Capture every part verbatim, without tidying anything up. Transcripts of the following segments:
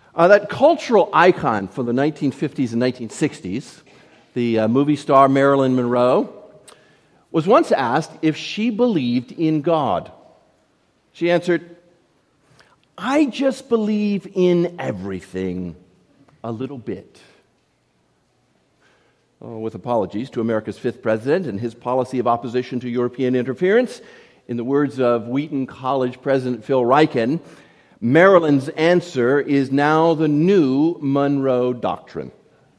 Uh, that cultural icon for the nineteen fifties and nineteen sixties, the uh, movie star Marilyn Monroe, was once asked if she believed in God. She answered, "I just believe in everything a little bit." Oh, with apologies to America's fifth president and his policy of opposition to European interference, in the words of Wheaton College President Phil Ryken, Marilyn's answer is now the new Monroe Doctrine.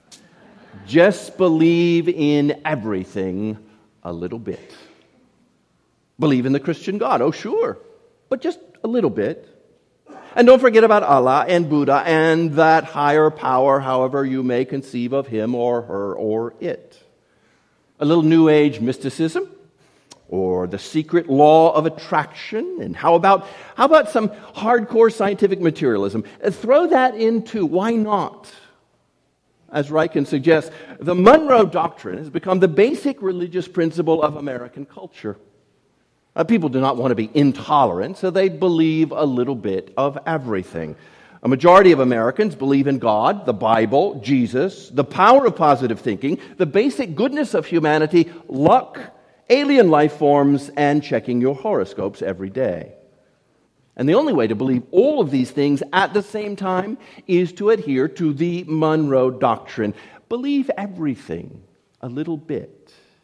Just believe in everything a little bit. Believe in the Christian God, oh sure, but just a little bit. And don't forget about Allah and Buddha and that higher power, however you may conceive of him or her or it. A little New Age mysticism, or the secret law of attraction, and how about how about some hardcore scientific materialism? Throw that in too. Why not? As Ryken suggests, the Monroe Doctrine has become the basic religious principle of American culture. Uh, people do not want to be intolerant, so they believe a little bit of everything. A majority of Americans believe in God, the Bible, Jesus, the power of positive thinking, the basic goodness of humanity, luck, alien life forms, and checking your horoscopes every day. And the only way to believe all of these things at the same time is to adhere to the Monroe Doctrine. Believe everything a little bit.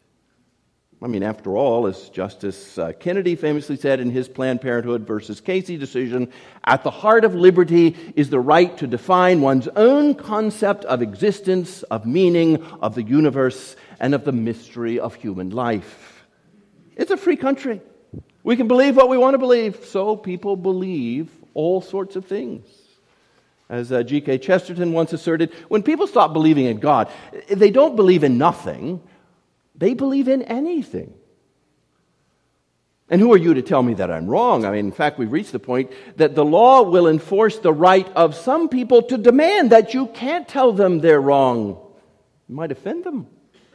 I mean, after all, as Justice uh, Kennedy famously said in his Planned Parenthood versus Casey decision, at the heart of liberty is the right to define one's own concept of existence, of meaning, of the universe, and of the mystery of human life. It's a free country. We can believe what we want to believe, so people believe all sorts of things. As uh, G K Chesterton once asserted, when people stop believing in God, they don't believe in nothing, they believe in anything. And who are you to tell me that I'm wrong? I mean, in fact, we've reached the point that the law will enforce the right of some people to demand that you can't tell them they're wrong. It might offend them.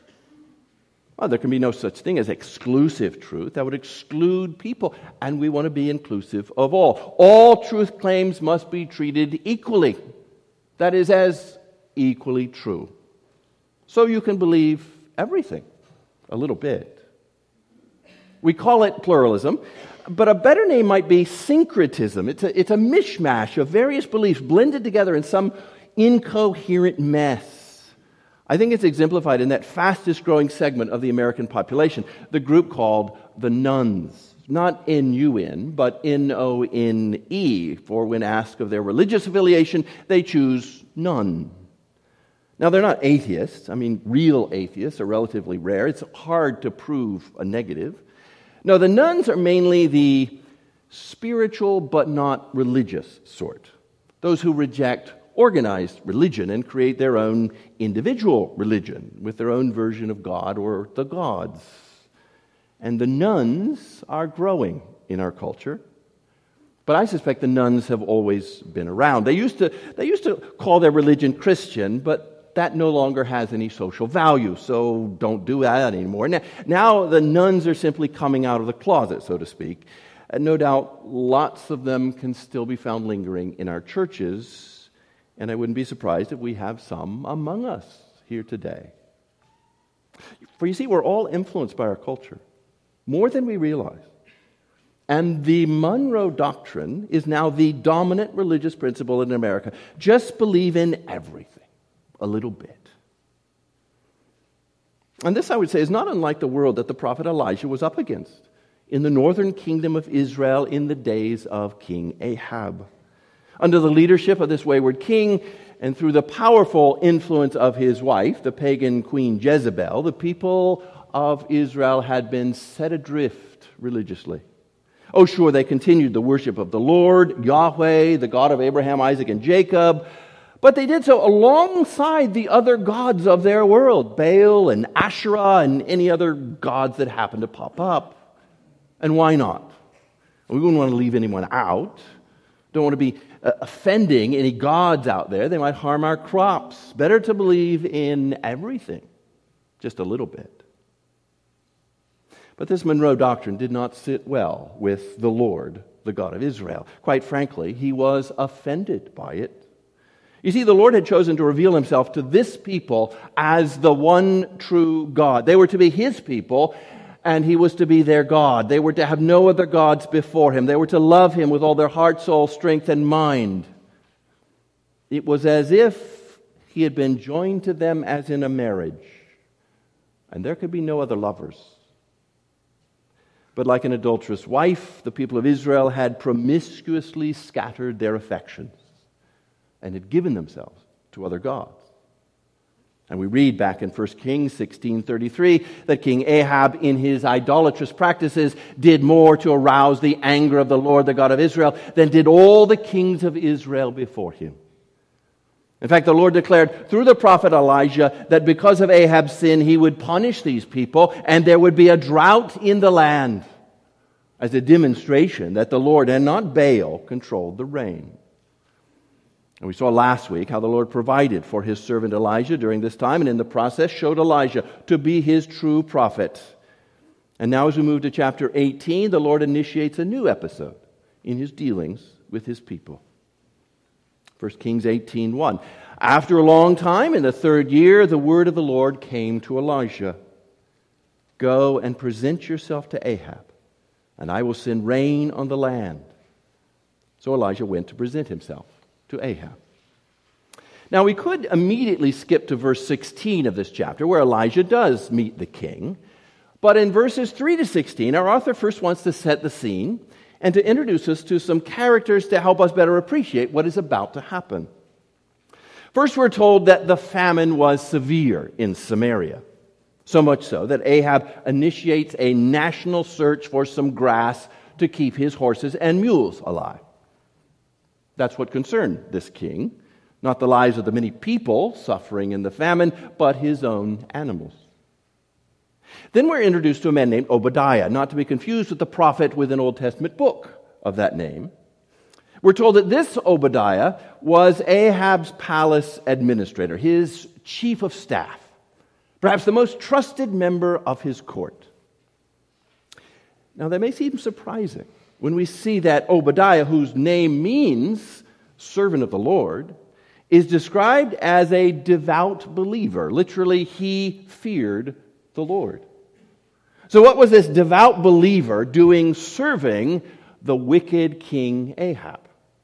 Well, there can be no such thing as exclusive truth. That would exclude people. And we want to be inclusive of all. All truth claims must be treated equally. That is, as equally true. So you can believe everything a little bit. We call it pluralism, but a better name might be syncretism. It's a, it's a mishmash of various beliefs blended together in some incoherent mess. I think it's exemplified in that fastest growing segment of the American population, the group called the Nones. Not N U N, but N O N E, for when asked of their religious affiliation, they choose none. Now, they're not atheists. I mean, real atheists are relatively rare. It's hard to prove a negative. No, the Nones are mainly the spiritual but not religious sort. Those who reject organized religion and create their own individual religion with their own version of God or the gods. And the Nones are growing in our culture. But I suspect the Nones have always been around. They used to, they used to call their religion Christian, but that no longer has any social value, so don't do that anymore. Now, now the Nones are simply coming out of the closet, so to speak. And no doubt lots of them can still be found lingering in our churches, and I wouldn't be surprised if we have some among us here today. For you see, we're all influenced by our culture, more than we realize. And the Monroe Doctrine is now the dominant religious principle in America. Just believe in everything a little bit. And this, I would say, is not unlike the world that the prophet Elijah was up against in the northern kingdom of Israel in the days of King Ahab. Under the leadership of this wayward king, and through the powerful influence of his wife, the pagan queen Jezebel, the people of Israel had been set adrift religiously. Oh, sure, they continued the worship of the Lord, Yahweh, the God of Abraham, Isaac, and Jacob, but they did so alongside the other gods of their world, Baal and Asherah and any other gods that happened to pop up. And why not? We wouldn't want to leave anyone out. Don't want to be uh, offending any gods out there. They might harm our crops. Better to believe in everything, just a little bit. But this Monroe Doctrine did not sit well with the Lord, the God of Israel. Quite frankly, he was offended by it. You see, the Lord had chosen to reveal himself to this people as the one true God. They were to be his people, and he was to be their God. They were to have no other gods before him. They were to love him with all their heart, soul, strength, and mind. It was as if he had been joined to them as in a marriage, and there could be no other lovers. But like an adulterous wife, the people of Israel had promiscuously scattered their affections and had given themselves to other gods. And we read back in First Kings sixteen thirty-three that King Ahab, in his idolatrous practices, did more to arouse the anger of the Lord, the God of Israel, than did all the kings of Israel before him. In fact, the Lord declared through the prophet Elijah that because of Ahab's sin, he would punish these people and there would be a drought in the land, as a demonstration that the Lord and not Baal controlled the rain. And we saw last week how the Lord provided for his servant Elijah during this time, and in the process showed Elijah to be his true prophet. And now as we move to chapter eighteen, the Lord initiates a new episode in his dealings with his people. First Kings eighteen one. After a long time, in the third year, the word of the Lord came to Elijah. Go and present yourself to Ahab, and I will send rain on the land. So Elijah went to present himself to Ahab. Now we could immediately skip to verse sixteen of this chapter, where Elijah does meet the king. But in verses three to sixteen, our author first wants to set the scene and to introduce us to some characters to help us better appreciate what is about to happen. First, we're told that the famine was severe in Samaria, so much so that Ahab initiates a national search for some grass to keep his horses and mules alive. That's what concerned this king, not the lives of the many people suffering in the famine, but his own animals. Then we're introduced to a man named Obadiah, not to be confused with the prophet with an Old Testament book of that name. We're told that this Obadiah was Ahab's palace administrator, his chief of staff, perhaps the most trusted member of his court. Now, that may seem surprising when we see that Obadiah, whose name means servant of the Lord, is described as a devout believer. Literally, he feared the Lord. So what was this devout believer doing serving the wicked King Ahab?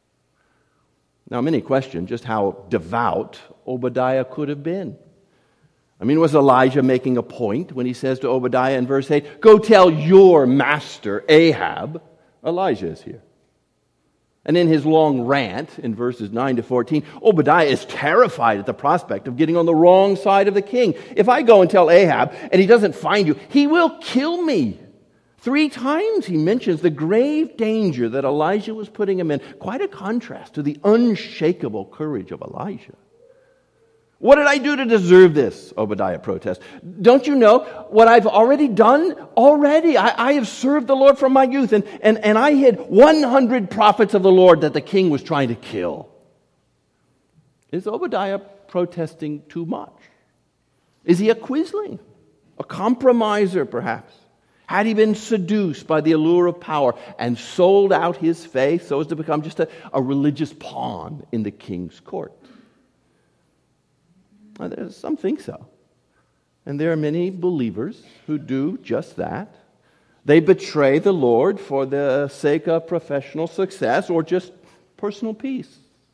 Now, many question just how devout Obadiah could have been. I mean, was Elijah making a point when he says to Obadiah in verse eight, go tell your master Ahab, Elijah is here. And in his long rant in verses nine to fourteen, Obadiah is terrified at the prospect of getting on the wrong side of the king. If I go and tell Ahab and he doesn't find you, he will kill me. Three times he mentions the grave danger that Elijah was putting him in. Quite a contrast to the unshakable courage of Elijah. What did I do to deserve this? Obadiah protests. Don't you know what I've already done? Already. I, I have served the Lord from my youth, and, and, and I hid one hundred prophets of the Lord that the king was trying to kill. Is Obadiah protesting too much? Is he a quisling? A compromiser, perhaps? Had he been seduced by the allure of power and sold out his faith so as to become just a, a religious pawn in the king's court? Well, there's some think so. And there are many believers who do just that. They betray the Lord for the sake of professional success or just personal peace.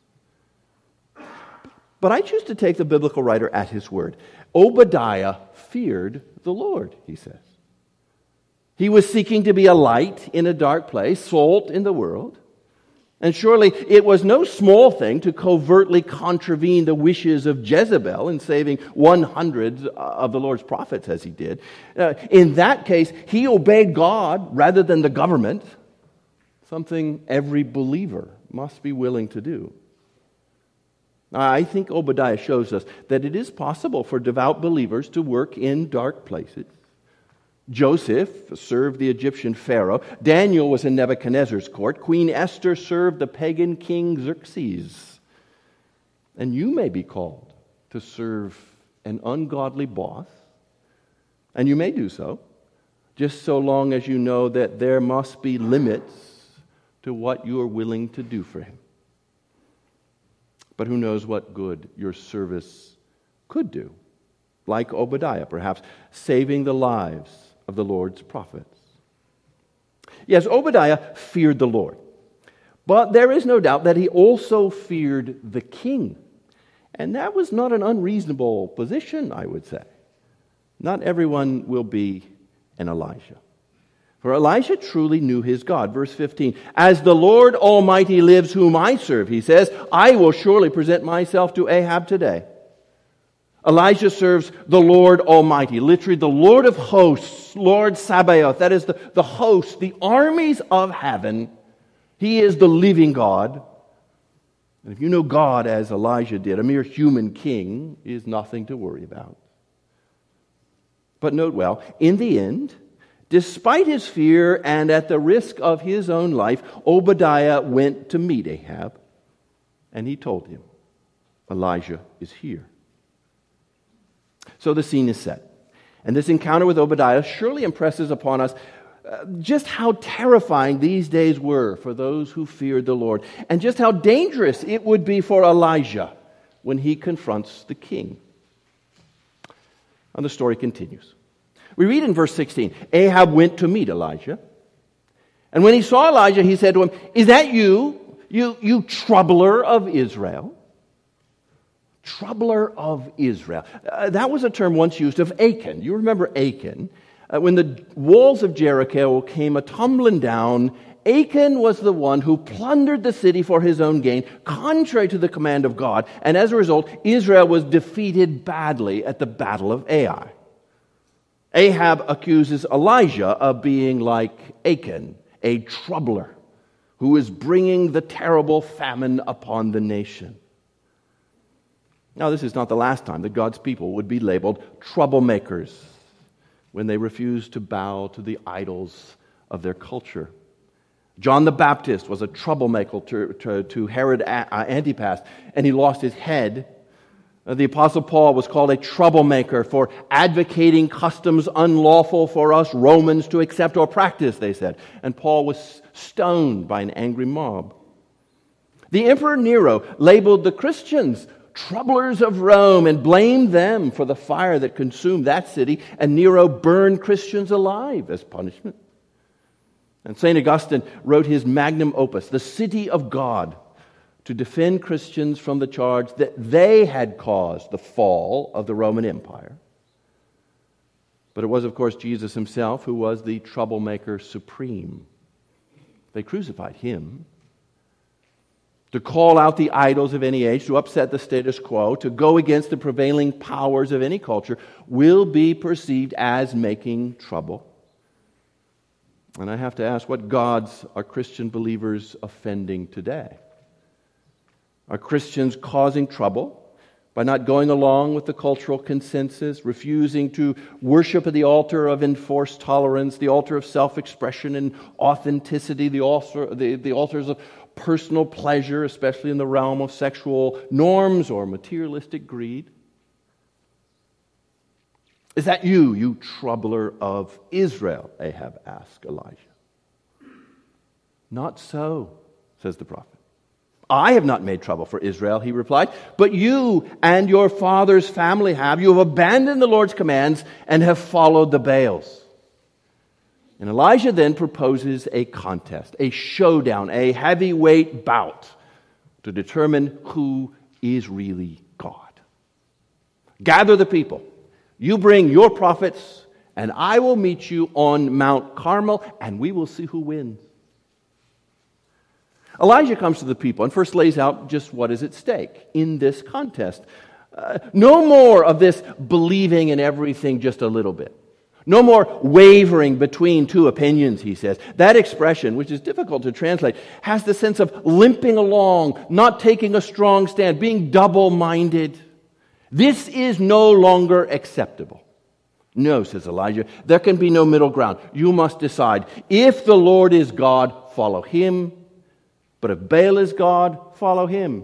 But I choose to take the biblical writer at his word. Obadiah feared the Lord, he says. He was seeking to be a light in a dark place, salt in the world. And surely it was no small thing to covertly contravene the wishes of Jezebel in saving one hundred of the Lord's prophets as he did. Uh, in that case, he obeyed God rather than the government, something every believer must be willing to do. I think Obadiah shows us that it is possible for devout believers to work in dark places. Joseph served the Egyptian Pharaoh. Daniel was in Nebuchadnezzar's court. Queen Esther served the pagan king Xerxes. And you may be called to serve an ungodly boss. And you may do so, just so long as you know that there must be limits to what you are willing to do for him. But who knows what good your service could do? Like Obadiah, perhaps, saving the lives of the Lord's prophets. Yes, Obadiah feared the Lord. But there is no doubt that he also feared the king. And that was not an unreasonable position, I would say. Not everyone will be an Elijah. For Elijah truly knew his God. Verse fifteen, as the Lord Almighty lives whom I serve, he says, I will surely present myself to Ahab today. Elijah serves the Lord Almighty, literally the Lord of hosts, Lord Sabaoth. That is the, the host, the armies of heaven. He is the living God. And if you know God as Elijah did, a mere human king is nothing to worry about. But note well, in the end, despite his fear and at the risk of his own life, Obadiah went to meet Ahab, and he told him, Elijah is here. So the scene is set. And this encounter with Obadiah surely impresses upon us uh, just how terrifying these days were for those who feared the Lord, and just how dangerous it would be for Elijah when he confronts the king. And the story continues. We read in verse sixteen, Ahab went to meet Elijah. And when he saw Elijah, he said to him, is that you, you, you troubler of Israel? Troubler of Israel. Uh, that was a term once used of Achan. You remember Achan. Uh, when the walls of Jericho came a-tumbling down, Achan was the one who plundered the city for his own gain, contrary to the command of God. And as a result, Israel was defeated badly at the Battle of Ai. Ahab accuses Elijah of being like Achan, a troubler, who is bringing the terrible famine upon the nation. Now, this is not the last time that God's people would be labeled troublemakers when they refused to bow to the idols of their culture. John the Baptist was a troublemaker to, to, to Herod Antipas, and he lost his head. The Apostle Paul was called a troublemaker for advocating customs unlawful for us Romans to accept or practice, they said. And Paul was stoned by an angry mob. The Emperor Nero labeled the Christians troublers of Rome and blamed them for the fire that consumed that city, and Nero burned Christians alive as punishment. And Saint Augustine wrote his magnum opus, The City of God, to defend Christians from the charge that they had caused the fall of the Roman Empire. But it was, of course, Jesus himself who was the troublemaker supreme. They crucified him. To call out the idols of any age, to upset the status quo, to go against the prevailing powers of any culture, will be perceived as making trouble. And I have to ask, what gods are Christian believers offending today? Are Christians causing trouble by not going along with the cultural consensus, refusing to worship at the altar of enforced tolerance, the altar of self-expression and authenticity, the altar, the, the altars of personal pleasure, especially in the realm of sexual norms or materialistic greed? Is that you, you troubler of Israel? Ahab asked Elijah. Not so, says the prophet. I have not made trouble for Israel, he replied, but you and your father's family have. You have abandoned the Lord's commands and have followed the Baals. And Elijah then proposes a contest, a showdown, a heavyweight bout to determine who is really God. Gather the people. You bring your prophets, and I will meet you on Mount Carmel, and we will see who wins. Elijah comes to the people and first lays out just what is at stake in this contest. Uh, no more of this believing in everything just a little bit. No more wavering between two opinions, he says. That expression, which is difficult to translate, has the sense of limping along, not taking a strong stand, being double-minded. This is no longer acceptable. No, says Elijah, there can be no middle ground. You must decide. If the Lord is God, follow him. But if Baal is God, follow him.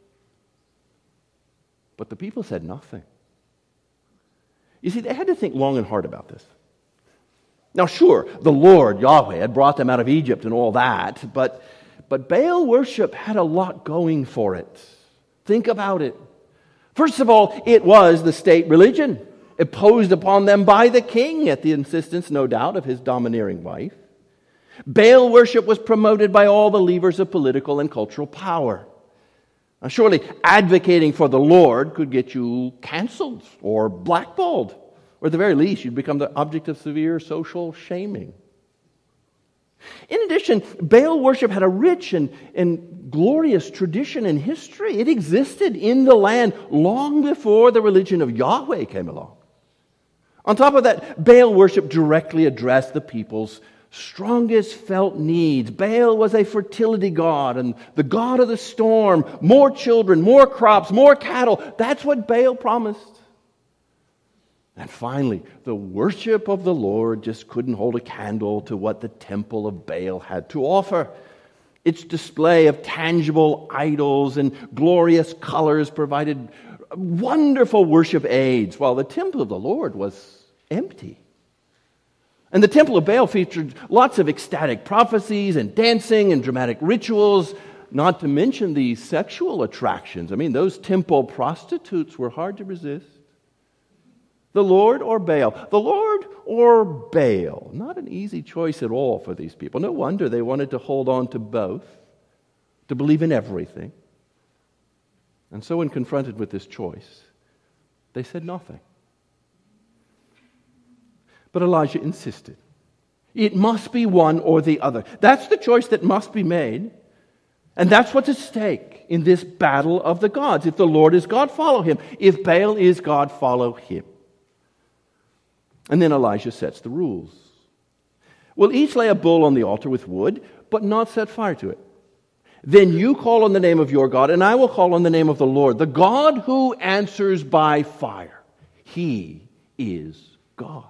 But the people said nothing. You see, they had to think long and hard about this. Now, sure, the Lord, Yahweh, had brought them out of Egypt and all that, but, but Baal worship had a lot going for it. Think about it. First of all, it was the state religion, imposed upon them by the king at the insistence, no doubt, of his domineering wife. Baal worship was promoted by all believers of political and cultural power. Now, surely advocating for the Lord could get you canceled or blackballed, or at the very least, you'd become the object of severe social shaming. In addition, Baal worship had a rich and, and glorious tradition and history. It existed in the land long before the religion of Yahweh came along. On top of that, Baal worship directly addressed the people's strongest felt needs. Baal was a fertility god and the god of the storm. More children, more crops, more cattle. That's what Baal promised. And finally, the worship of the Lord just couldn't hold a candle to what the temple of Baal had to offer. Its display of tangible idols and glorious colors provided wonderful worship aids, while the temple of the Lord was empty. And the temple of Baal featured lots of ecstatic prophecies and dancing and dramatic rituals, not to mention the sexual attractions. I mean, those temple prostitutes were hard to resist. The Lord or Baal? The Lord or Baal? Not an easy choice at all for these people. No wonder they wanted to hold on to both, to believe in everything. And so when confronted with this choice, they said nothing. But Elijah insisted. It must be one or the other. That's the choice that must be made. And that's what's at stake in this battle of the gods. If the Lord is God, follow him. If Baal is God, follow him. And then Elijah sets the rules. We'll each lay a bull on the altar with wood, but not set fire to it. Then you call on the name of your God, and I will call on the name of the Lord, the God who answers by fire. He is God.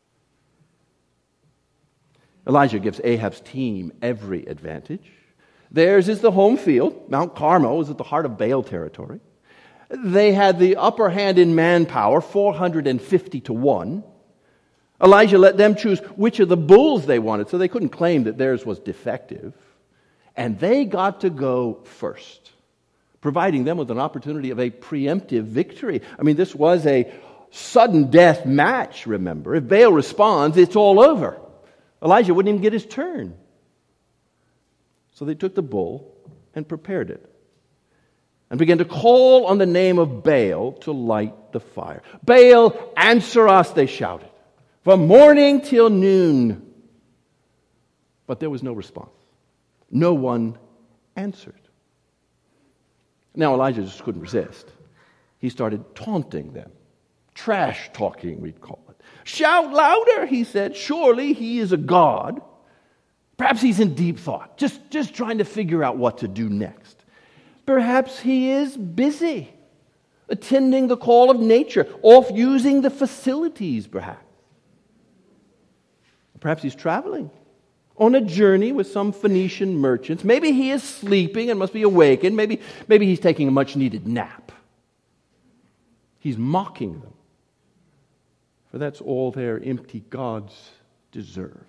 Elijah gives Ahab's team every advantage. Theirs is the home field. Mount Carmel is at the heart of Baal territory. They had the upper hand in manpower, four hundred fifty to one. Elijah let them choose which of the bulls they wanted, so they couldn't claim that theirs was defective. And they got to go first, providing them with an opportunity of a preemptive victory. I mean, this was a sudden death match, remember. If Baal responds, it's all over. Elijah wouldn't even get his turn. So they took the bull and prepared it and began to call on the name of Baal to light the fire. Baal, answer us, they shouted, from morning till noon. But there was no response. No one answered. Now Elijah just couldn't resist. He started taunting them. Trash talking, we'd call it. Shout louder, he said. Surely he is a god. Perhaps he's in deep thought, just, just trying to figure out what to do next. Perhaps he is busy, attending the call of nature, off using the facilities, perhaps. Perhaps he's traveling on a journey with some Phoenician merchants. Maybe he is sleeping and must be awakened. Maybe, maybe he's taking a much-needed nap. He's mocking them, for that's all their empty gods deserve.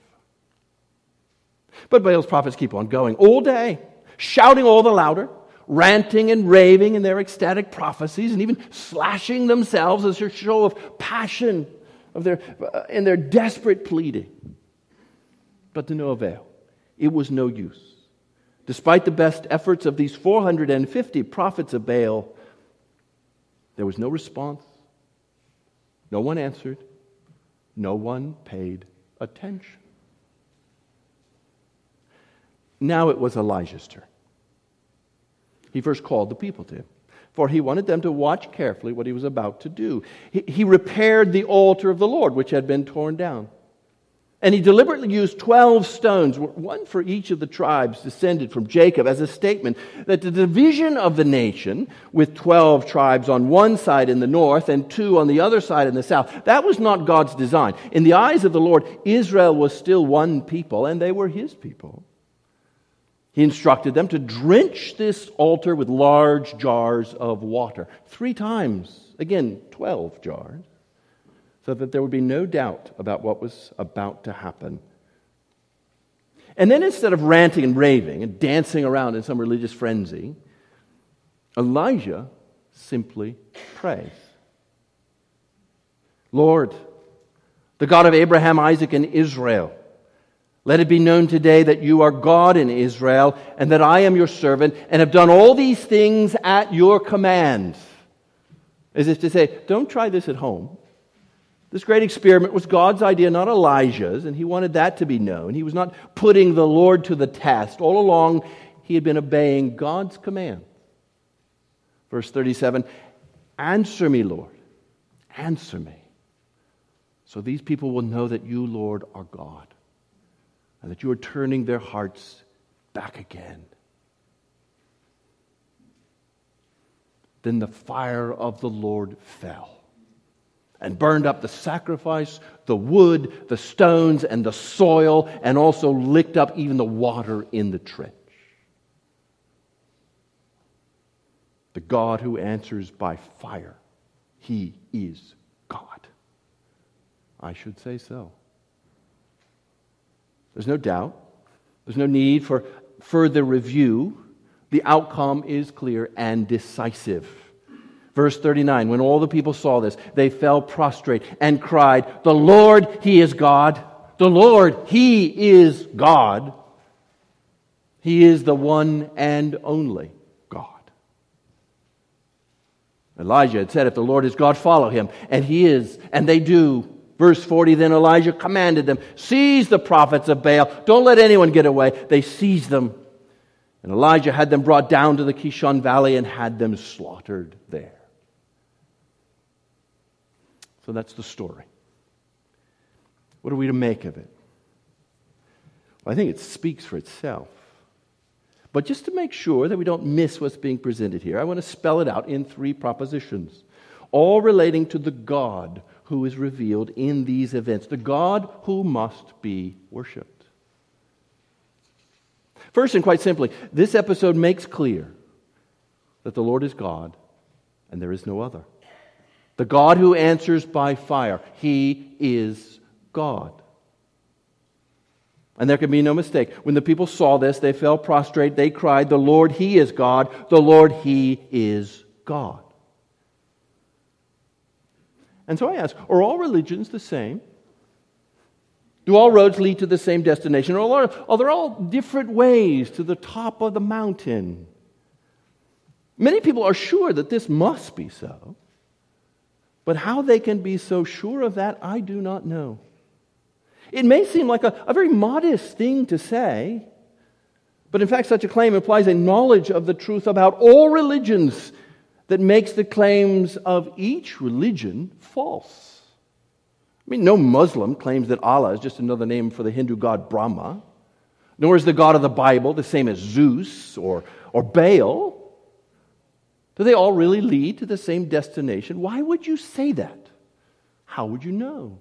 But Baal's prophets keep on going all day, shouting all the louder, ranting and raving in their ecstatic prophecies, and even slashing themselves as a show of passion of their, uh, in their desperate pleading. But to no avail. It was no use. Despite the best efforts of these four hundred fifty prophets of Baal, there was no response. No one answered. No one paid attention. Now it was Elijah's turn. He first called the people to him, for he wanted them to watch carefully what he was about to do. He, he repaired the altar of the Lord, which had been torn down. And he deliberately used twelve stones, one for each of the tribes descended from Jacob, as a statement that the division of the nation, with twelve tribes on one side in the north and two on the other side in the south, that was not God's design. In the eyes of the Lord, Israel was still one people, and they were his people. He instructed them to drench this altar with large jars of water. Three times, again, twelve jars, so that there would be no doubt about what was about to happen. And then instead of ranting and raving and dancing around in some religious frenzy, Elijah simply prays. Lord, the God of Abraham, Isaac, and Israel, let it be known today that you are God in Israel, and that I am your servant, and have done all these things at your command. As if to say, don't try this at home. This great experiment was God's idea, not Elijah's, and he wanted that to be known. He was not putting the Lord to the test. All along, he had been obeying God's command. Verse thirty-seven, answer me, Lord, answer me, so these people will know that you, Lord, are God, and that you are turning their hearts back again. Then the fire of the Lord fell and burned up the sacrifice, the wood, the stones, and the soil, and also licked up even the water in the trench. The God who answers by fire, he is God. I should say so. There's no doubt. There's no need for further review. The outcome is clear and decisive. Verse thirty-nine, when all the people saw this, they fell prostrate and cried, the Lord, he is God. The Lord, he is God. He is the one and only God. Elijah had said, if the Lord is God, follow him. And he is, and they do. Verse forty, then Elijah commanded them, seize the prophets of Baal. Don't let anyone get away. They seized them. And Elijah had them brought down to the Kishon Valley and had them slaughtered there. So that's the story. What are we to make of it? Well, I think it speaks for itself. But just to make sure that we don't miss what's being presented here, I want to spell it out in three propositions, all relating to the God who is revealed in these events, the God who must be worshipped. First, and quite simply, this episode makes clear that the Lord is God and there is no other. The God who answers by fire, he is God. And there can be no mistake. When the people saw this, they fell prostrate. They cried, the Lord, he is God. The Lord, he is God. And so I ask, are all religions the same? Do all roads lead to the same destination? Or are, are there all different ways to the top of the mountain? Many people are sure that this must be so. But how they can be so sure of that, I do not know. It may seem like a, a very modest thing to say, but in fact such a claim implies a knowledge of the truth about all religions that makes the claims of each religion false. I mean, no Muslim claims that Allah is just another name for the Hindu god Brahma, nor is the God of the Bible the same as Zeus or, or Baal. Do they all really lead to the same destination? Why would you say that? How would you know?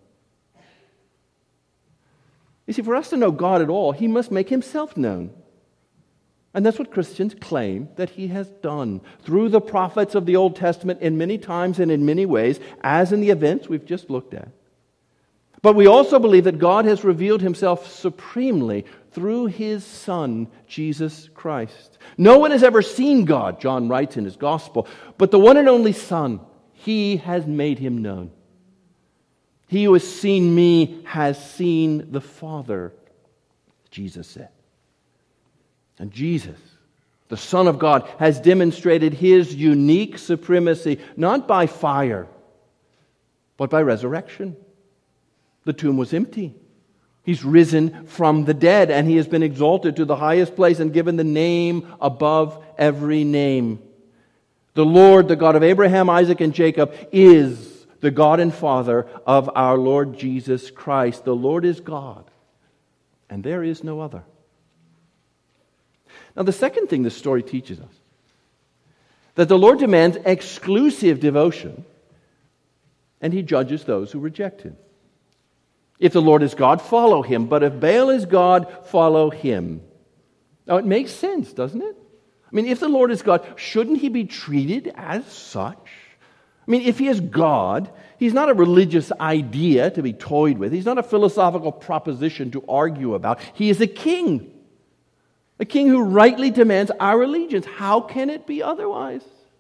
You see, for us to know God at all, he must make himself known. And that's what Christians claim that he has done through the prophets of the Old Testament in many times and in many ways, as in the events we've just looked at. But we also believe that God has revealed himself supremely through his Son, Jesus Christ. No one has ever seen God, John writes in his Gospel, but the one and only Son, he has made him known. He who has seen me has seen the Father, Jesus said. And Jesus, the Son of God, has demonstrated his unique supremacy, not by fire, but by resurrection. The tomb was empty. He's risen from the dead, and he has been exalted to the highest place and given the name above every name. The Lord, the God of Abraham, Isaac, and Jacob, is the God and Father of our Lord Jesus Christ. The Lord is God, and there is no other. Now, the second thing this story teaches us, that the Lord demands exclusive devotion, and he judges those who reject him. If the Lord is God, follow him. But if Baal is God, follow him. Now, it makes sense, doesn't it? I mean, if the Lord is God, shouldn't he be treated as such? I mean, if he is God, he's not a religious idea to be toyed with. He's not a philosophical proposition to argue about. He is a king. A king who rightly demands our allegiance. How can it be otherwise?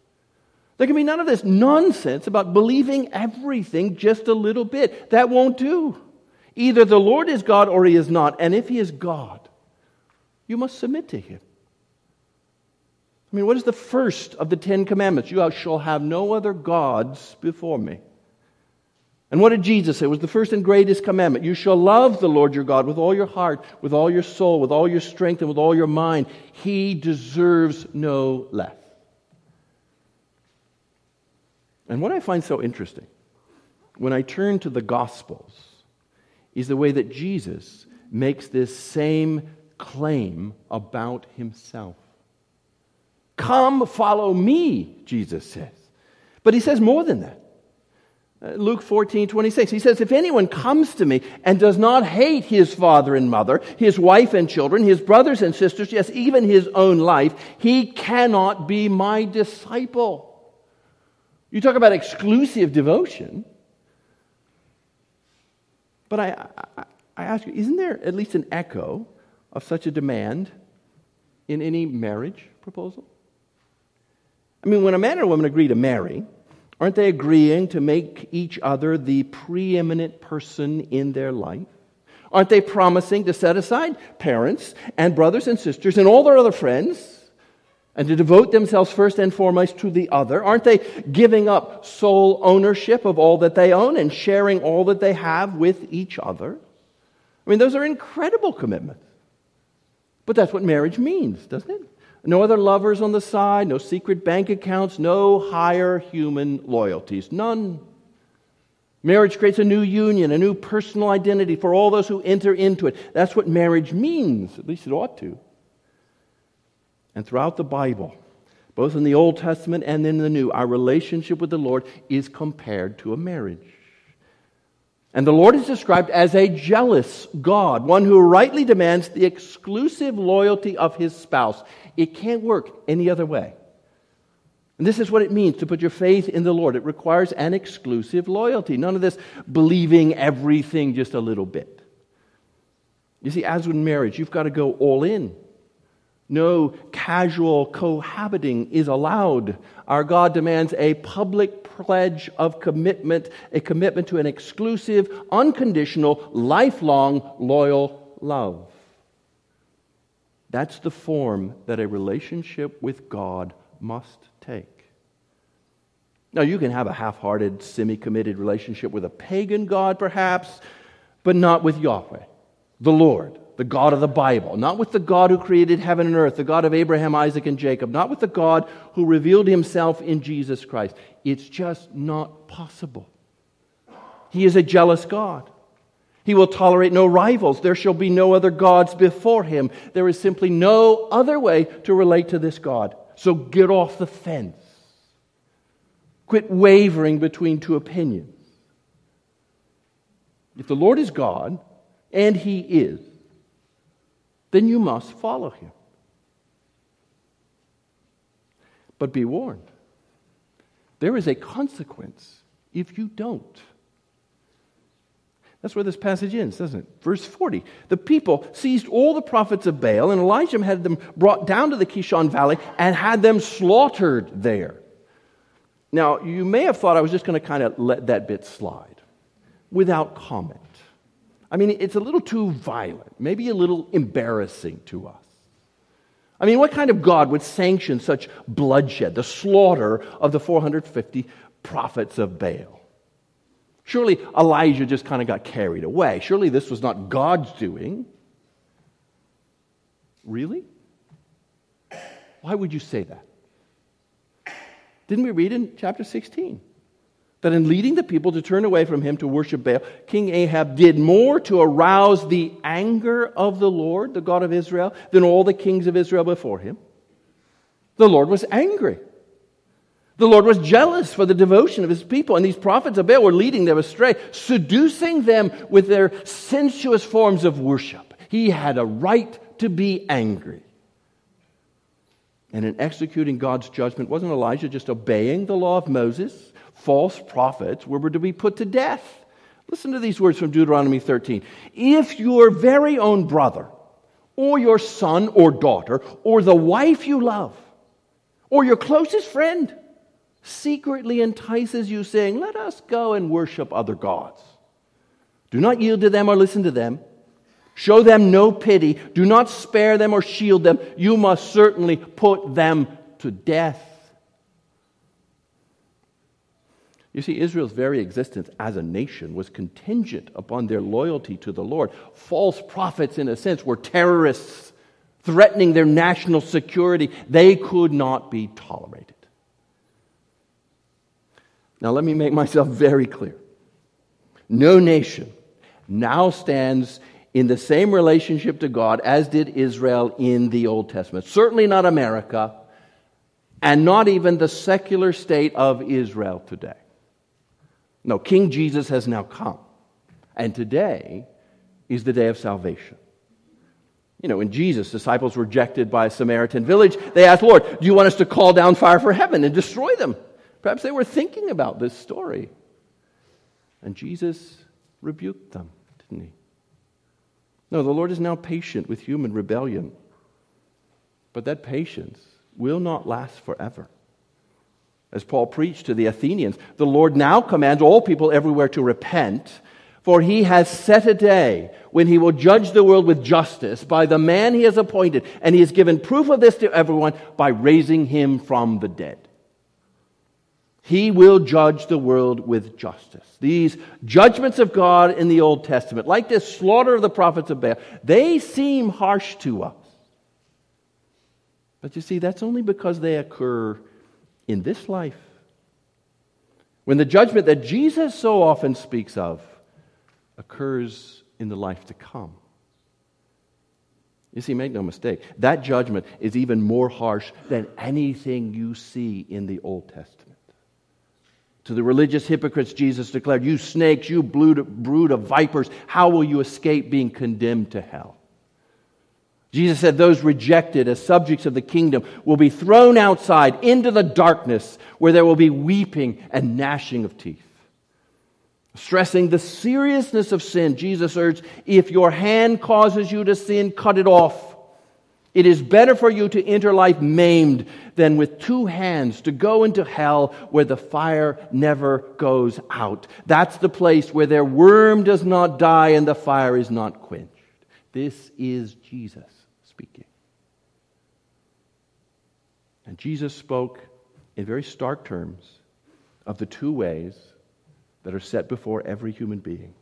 There can be none of this nonsense about believing everything just a little bit. That won't do. Either the Lord is God or He is not. And if He is God, you must submit to Him. I mean, what is the first of the Ten Commandments? You shall have no other gods before me. And what did Jesus say? It was the first and greatest commandment. You shall love the Lord your God with all your heart, with all your soul, with all your strength, and with all your mind. He deserves no less. And what I find so interesting, when I turn to the Gospels, is the way that Jesus makes this same claim about Himself. Come, follow me, Jesus says. But He says more than that. Luke fourteen twenty-six, He says, if anyone comes to me and does not hate his father and mother, his wife and children, his brothers and sisters, yes, even his own life, he cannot be my disciple. You talk about exclusive devotion. But I, I, I ask you, isn't there at least an echo of such a demand in any marriage proposal? I mean, when a man and a woman agree to marry, aren't they agreeing to make each other the preeminent person in their life? Aren't they promising to set aside parents and brothers and sisters and all their other friends and to devote themselves first and foremost to the other? Aren't they giving up sole ownership of all that they own and sharing all that they have with each other? I mean, those are incredible commitments. But that's what marriage means, doesn't it? No other lovers on the side, no secret bank accounts, no higher human loyalties. None. Marriage creates a new union, a new personal identity for all those who enter into it. That's what marriage means, at least it ought to. And throughout the Bible, both in the Old Testament and in the New, our relationship with the Lord is compared to a marriage. And the Lord is described as a jealous God, one who rightly demands the exclusive loyalty of His spouse. It can't work any other way. And this is what it means to put your faith in the Lord. It requires an exclusive loyalty. None of this believing everything just a little bit. You see, as with marriage, you've got to go all in. No casual cohabiting is allowed. Our God demands a public pledge of commitment, a commitment to an exclusive, unconditional, lifelong, loyal love. That's the form that a relationship with God must take. Now, you can have a half-hearted, semi-committed relationship with a pagan god, perhaps, but not with Yahweh, the Lord, the God of the Bible. Not with the God who created heaven and earth, the God of Abraham, Isaac, and Jacob. Not with the God who revealed Himself in Jesus Christ. It's just not possible. He is a jealous God. He will tolerate no rivals. There shall be no other gods before Him. There is simply no other way to relate to this God. So get off the fence. Quit wavering between two opinions. If the Lord is God, and He is, then you must follow Him. But be warned, there is a consequence if you don't. That's where this passage ends, doesn't it? Verse forty. The people seized all the prophets of Baal, and Elijah had them brought down to the Kishon Valley and had them slaughtered there. Now, you may have thought I was just going to kind of let that bit slide without comment. I mean, it's a little too violent, maybe a little embarrassing to us. I mean, what kind of God would sanction such bloodshed, the slaughter of the four hundred fifty prophets of Baal? Surely Elijah just kind of got carried away. Surely this was not God's doing. Really? Why would you say that? Didn't we read in chapter sixteen that in leading the people to turn away from him to worship Baal, King Ahab did more to arouse the anger of the Lord, the God of Israel, than all the kings of Israel before him? The Lord was angry. The Lord was jealous for the devotion of His people, and these prophets of Baal were leading them astray, seducing them with their sensuous forms of worship. He had a right to be angry. And in executing God's judgment, wasn't Elijah just obeying the law of Moses? False prophets were to be put to death. Listen to these words from Deuteronomy thirteen. If your very own brother, or your son or daughter, or the wife you love, or your closest friend, secretly entices you, saying, let us go and worship other gods. Do not yield to them or listen to them. Show them no pity. Do not spare them or shield them. You must certainly put them to death. You see, Israel's very existence as a nation was contingent upon their loyalty to the Lord. False prophets, in a sense, were terrorists threatening their national security. They could not be tolerated. Now, let me make myself very clear. No nation now stands in the same relationship to God as did Israel in the Old Testament. Certainly not America, and not even the secular state of Israel today. No, King Jesus has now come, and today is the day of salvation. You know, when Jesus' disciples were rejected by a Samaritan village, they asked, Lord, do you want us to call down fire from heaven and destroy them? Perhaps they were thinking about this story. And Jesus rebuked them, didn't he? No, the Lord is now patient with human rebellion. But that patience will not last forever. As Paul preached to the Athenians, the Lord now commands all people everywhere to repent, for he has set a day when he will judge the world with justice by the man he has appointed, and he has given proof of this to everyone by raising him from the dead. He will judge the world with justice. These judgments of God in the Old Testament, like this slaughter of the prophets of Baal, they seem harsh to us. But you see, that's only because they occur in this life. When the judgment that Jesus so often speaks of occurs in the life to come. You see, make no mistake, that judgment is even more harsh than anything you see in the Old Testament. To the religious hypocrites, Jesus declared, you snakes, you brood of vipers, how will you escape being condemned to hell? Jesus said those rejected as subjects of the kingdom will be thrown outside into the darkness where there will be weeping and gnashing of teeth. Stressing the seriousness of sin, Jesus urged, if your hand causes you to sin, cut it off. It is better for you to enter life maimed than with two hands to go into hell where the fire never goes out. That's the place where their worm does not die and the fire is not quenched. This is Jesus speaking. And Jesus spoke in very stark terms of the two ways that are set before every human being.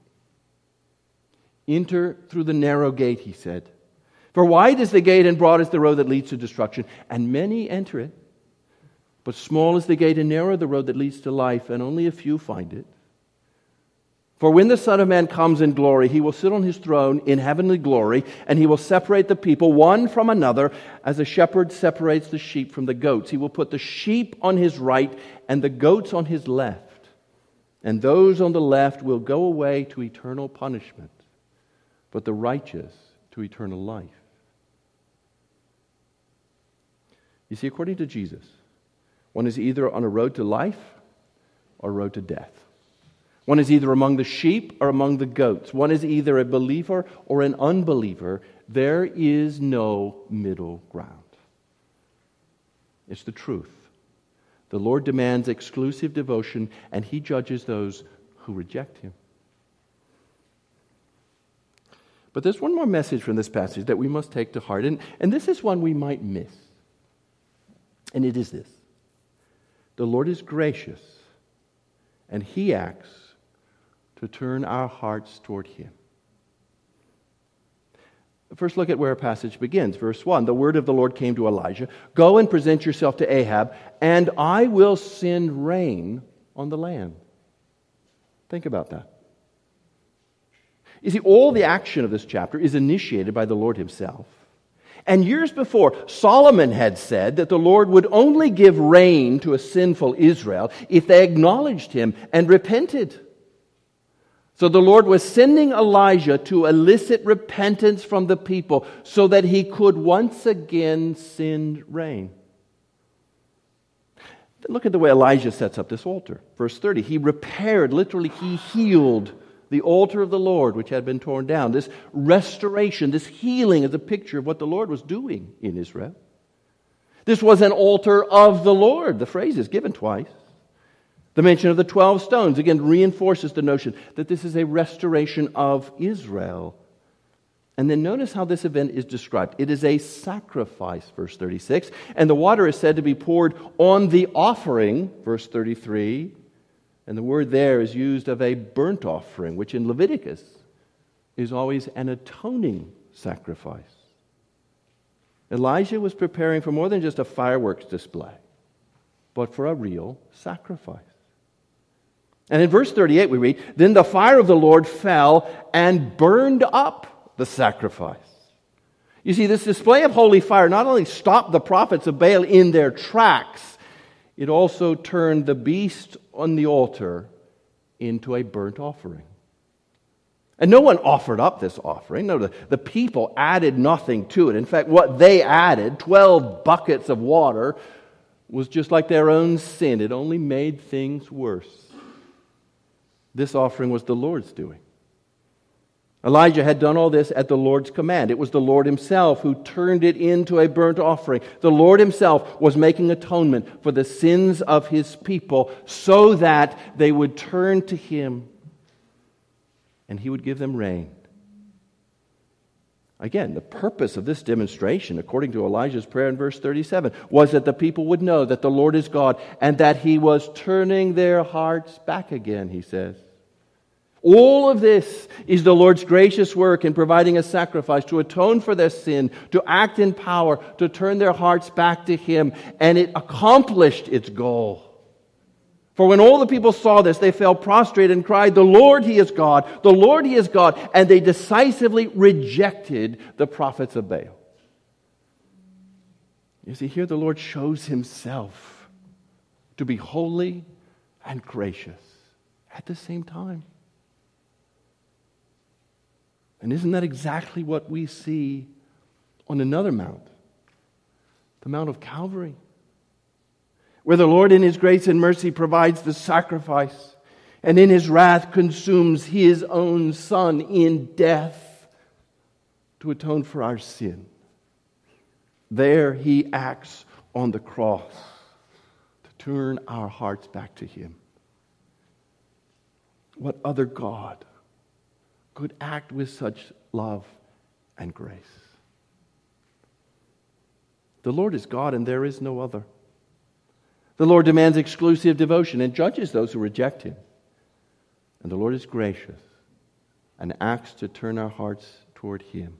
Enter through the narrow gate, he said. For wide is the gate and broad is the road that leads to destruction, and many enter it. But small is the gate and narrow the road that leads to life, and only a few find it. For when the Son of Man comes in glory, he will sit on his throne in heavenly glory, and he will separate the people one from another, as a shepherd separates the sheep from the goats. He will put the sheep on his right and the goats on his left. And those on the left will go away to eternal punishment, but the righteous to eternal life. You see, according to Jesus, one is either on a road to life or a road to death. One is either among the sheep or among the goats. One is either a believer or an unbeliever. There is no middle ground. It's the truth. The Lord demands exclusive devotion, and he judges those who reject him. But there's one more message from this passage that we must take to heart, and, and this is one we might miss. And it is this. The Lord is gracious, and he acts to turn our hearts toward him. First, look at where our passage begins. Verse one, the word of the Lord came to Elijah, go and present yourself to Ahab, and I will send rain on the land. Think about that. You see, all the action of this chapter is initiated by the Lord himself. And years before, Solomon had said that the Lord would only give rain to a sinful Israel if they acknowledged him and repented. So the Lord was sending Elijah to elicit repentance from the people so that he could once again send rain. Look at the way Elijah sets up this altar. Verse thirty, he repaired, literally he healed the altar of the Lord which had been torn down. This restoration, this healing is a picture of what the Lord was doing in Israel. This was an altar of the Lord. The phrase is given twice. The mention of the twelve stones, again, reinforces the notion that this is a restoration of Israel. And then notice how this event is described. It is a sacrifice, verse thirty-six, and the water is said to be poured on the offering, verse thirty-three, and the word there is used of a burnt offering, which in Leviticus is always an atoning sacrifice. Elijah was preparing for more than just a fireworks display, but for a real sacrifice. And in verse thirty-eight we read, "Then the fire of the Lord fell and burned up the sacrifice." You see, this display of holy fire not only stopped the prophets of Baal in their tracks, it also turned the beast on the altar into a burnt offering. And no one offered up this offering. No, the, the people added nothing to it. In fact, what they added, twelve buckets of water, was just like their own sin. It only made things worse. This offering was the Lord's doing. Elijah had done all this at the Lord's command. It was the Lord himself who turned it into a burnt offering. The Lord himself was making atonement for the sins of his people so that they would turn to him and he would give them rain. Again, the purpose of this demonstration, according to Elijah's prayer in verse thirty-seven, was that the people would know that the Lord is God and that he was turning their hearts back again, he says. All of this is the Lord's gracious work in providing a sacrifice to atone for their sin, to act in power, to turn their hearts back to him, and it accomplished its goal. For when all the people saw this, they fell prostrate and cried, "The Lord, he is God! The Lord, he is God!" And they decisively rejected the prophets of Baal. You see, here the Lord shows himself to be holy and gracious at the same time. And isn't that exactly what we see on another mount? The Mount of Calvary, where the Lord in his grace and mercy provides the sacrifice and in his wrath consumes his own Son in death to atone for our sin. There he acts on the cross to turn our hearts back to him. What other God could act with such love and grace? The Lord is God and there is no other. The Lord demands exclusive devotion and judges those who reject him. And the Lord is gracious and acts to turn our hearts toward him.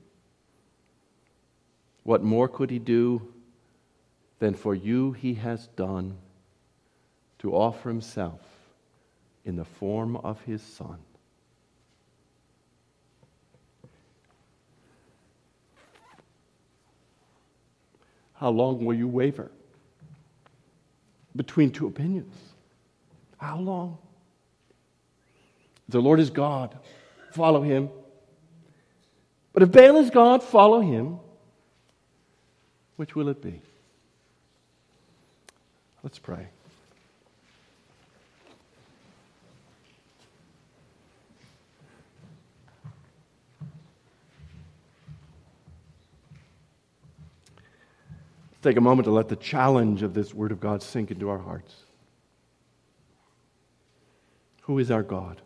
What more could he do than for you he has done to offer himself in the form of his Son? How long will you waver between two opinions? How long? The Lord is God, follow him. But if Baal is God, follow him. Which will it be? Let's pray. Take a moment to let the challenge of this Word of God sink into our hearts. Who is our God?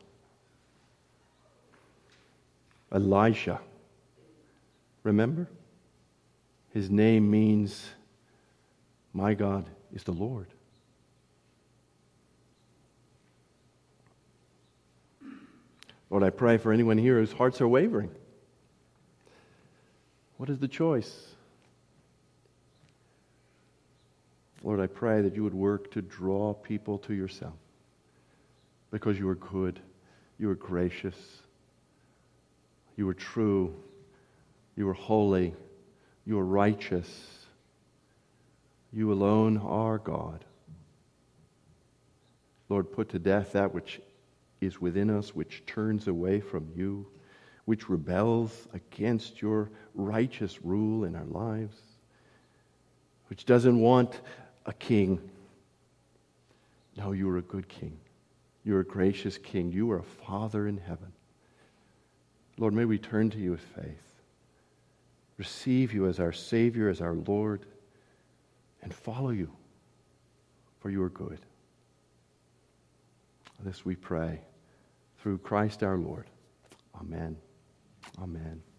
Elisha. Remember? His name means, my God is the Lord. Lord, I pray for anyone here whose hearts are wavering. What is the choice? Lord, I pray that you would work to draw people to yourself because you are good, you are gracious, you are true, you are holy, you are righteous. You alone are God. Lord, put to death that which is within us, which turns away from you, which rebels against your righteous rule in our lives, which doesn't want a king. No, you are a good king. You're a gracious king. You are a Father in heaven. Lord, may we turn to you with faith, receive you as our Savior, as our Lord, and follow you, for you are good. This we pray through Christ our Lord. Amen. Amen.